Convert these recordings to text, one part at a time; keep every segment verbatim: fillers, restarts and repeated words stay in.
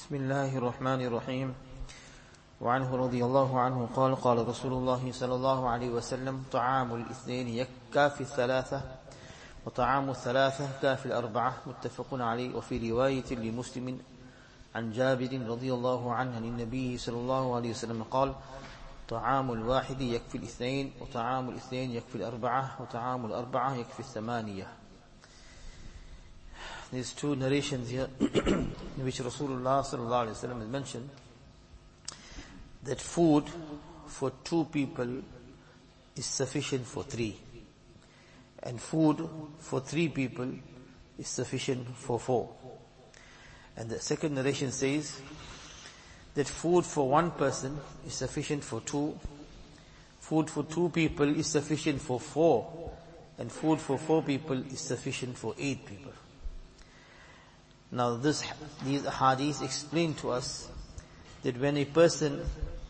بسم الله الرحمن الرحيم وعنه رضي الله عنه قال قال رسول الله صلى الله عليه وسلم طعام الاثنين يكافي الثلاثة وطعام الثلاثة كافي الأربعة متفق عليه. وفي رواية لمسلم عن جابر رضي الله عنه عن النبي صلى الله عليه وسلم قال طعام الواحد يكفي الاثنين وطعام الاثنين يكفي الأربعة وطعام الأربعة يكفي الثمانية. There's two narrations here in which Rasulullah sallallahu alaihi wasallam has mentioned that food for two people is sufficient for three, and food for three people is sufficient for four. And the second narration says that food for one person is sufficient for two, food for two people is sufficient for four, and food for four people is sufficient for eight people. Now this, these hadiths explain to us that when a person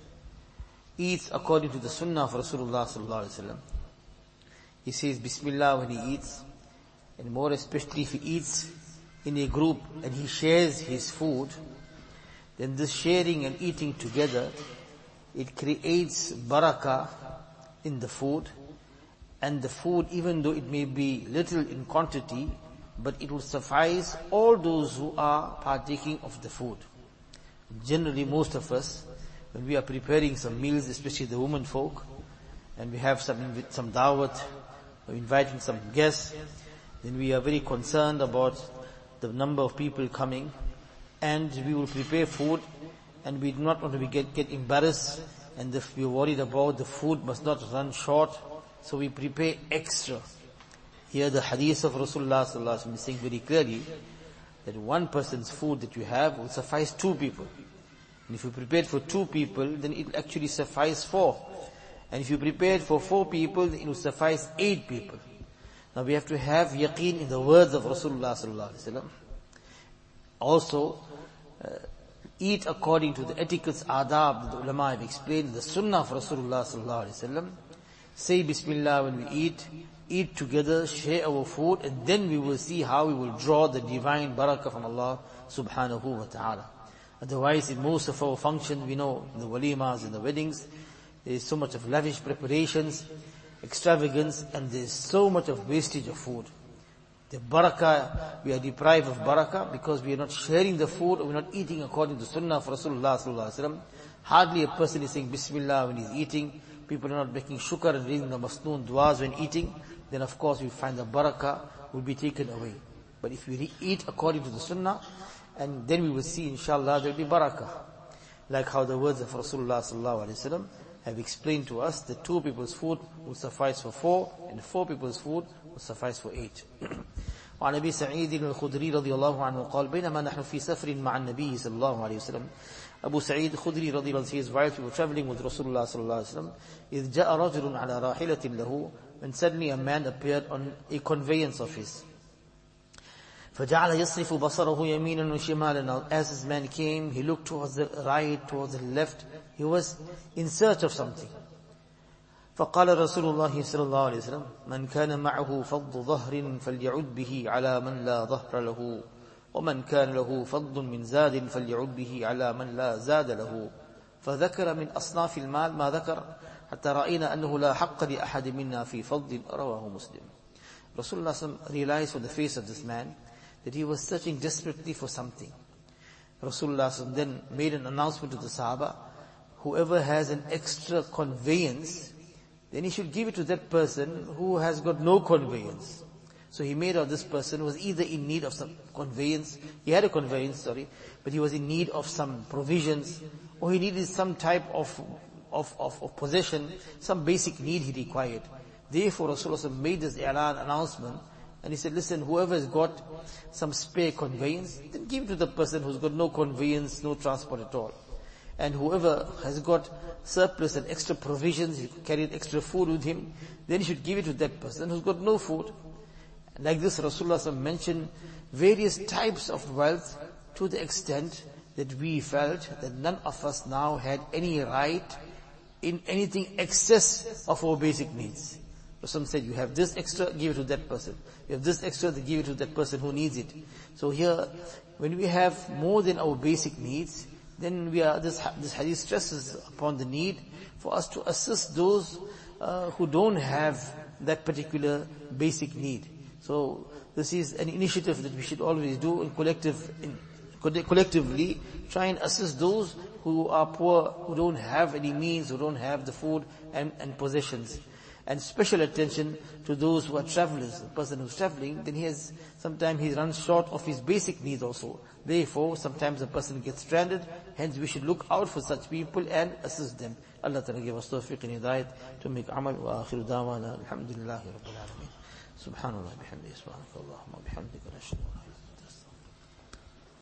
eats according to the sunnah of Rasulullah sallallahu alaihi wasallam, he says Bismillah when he eats, and more especially if he eats in a group and he shares his food, then this sharing and eating together, it creates barakah in the food, and the food, even though it may be little in quantity, but it will suffice all those who are partaking of the food. Generally, most of us, when we are preparing some meals, especially the women folk, and we have some some dawat, or inviting some guests, then we are very concerned about the number of people coming, and we will prepare food, and we do not want to be get, get embarrassed, and if we are worried about the food must not run short, so we prepare extra. Here the hadith of Rasulullah sallallahu alaihi wasallam is saying very clearly that one person's food that you have will suffice two people. And if you prepared for two people, then it will actually suffice four. And if you prepared for four people, then it will suffice eight people. Now we have to have yaqeen in the words of Rasulullah sallallahu alaihi wasallam. Also, uh, eat according to the etiquettes, adab that the ulama have explained, the sunnah of Rasulullah sallallahu alaihi wasallam. Say Bismillah when we eat, eat together, share our food, and then we will see how we will draw the divine barakah from Allah subhanahu wa ta'ala. Otherwise, in most of our functions, we know, in the walimas, in the weddings, there is so much of lavish preparations, extravagance, and there is so much of wastage of food. The barakah, we are deprived of barakah because we are not sharing the food, or we are not eating according to the sunnah of Rasulullah sallallahu alaihi wasallam. Hardly a person is saying Bismillah when he's eating. People are not making shukr and reading the masnoon du'as when eating. Then of course we find the barakah will be taken away. But if we re- eat according to the sunnah, and then we will see inshallah there will be barakah. Like how the words of Rasulullah sallallahu alaihi wasallam have explained to us that two people's food will suffice for four, and four people's food will suffice for eight. وعن أبي سعيد الخدري رضي الله عنه قال بينما نحن في سفر مع النبي صلى الله عليه وسلم. Abu Sa'id Khudri رضي الله عنه says, while we were traveling with Rasulullah sallallahu alaihi wasallam, إذ جاء رجل على راحلة له, when suddenly a man appeared on a conveyance of his. فجعل يصرف بصره يمينا وشمالا. Now as this man came, he looked towards the right, towards the left. He was in search of something. فقال رسول الله صلى الله عليه وسلم من كان معه فض ظهر فليعد به على من لا ظهر له ومن كان له فض من زاد فليعد به على من لا زاد له فذكر من أصناف المال ما ذكر حتى رأينا أنه لا حق لأحد منا في فض. رواه مسلم. Rasulullah realized from the face of this man that he was searching desperately for something. Rasulullah then made an announcement to the Sahaba, whoever has an extra conveyance, then he should give it to that person who has got no conveyance. So he made out this person was either in need of some conveyance, he had a conveyance, sorry, but he was in need of some provisions, or he needed some type of, of, of, of possession, some basic need he required. Therefore Rasulullah made this i'lan announcement, and he said, listen, whoever has got some spare conveyance, then give it to the person who's got no conveyance, no transport at all. And whoever has got surplus and extra provisions, he carried extra food with him, then he should give it to that person who's got no food. Like this, Rasulullah mentioned various types of wealth to the extent that we felt that none of us now had any right in anything excess of our basic needs. Rasul said, you have this extra, give it to that person. You have this extra, then give it to that person who needs it. So here, when we have more than our basic needs, then we are, this, this hadith stresses upon the need for us to assist those uh, who don't have that particular basic need. So this is an initiative that we should always do in collective, in, collectively try and assist those who are poor, who don't have any means, who don't have the food and, and possessions. And special attention to those who are travelers. The person who's traveling, then he has, sometimes he runs short of his basic needs also. Therefore, sometimes a person gets stranded, hence we should look out for such people and assist them. Allah Ta'ala give us tawfiq and hidayat to make amal. Wa akhiru da'wana alhamdulillahi rabbil alameen. Subhanallah bihamdihi, subhanakallahumma bihamdika, nashhadu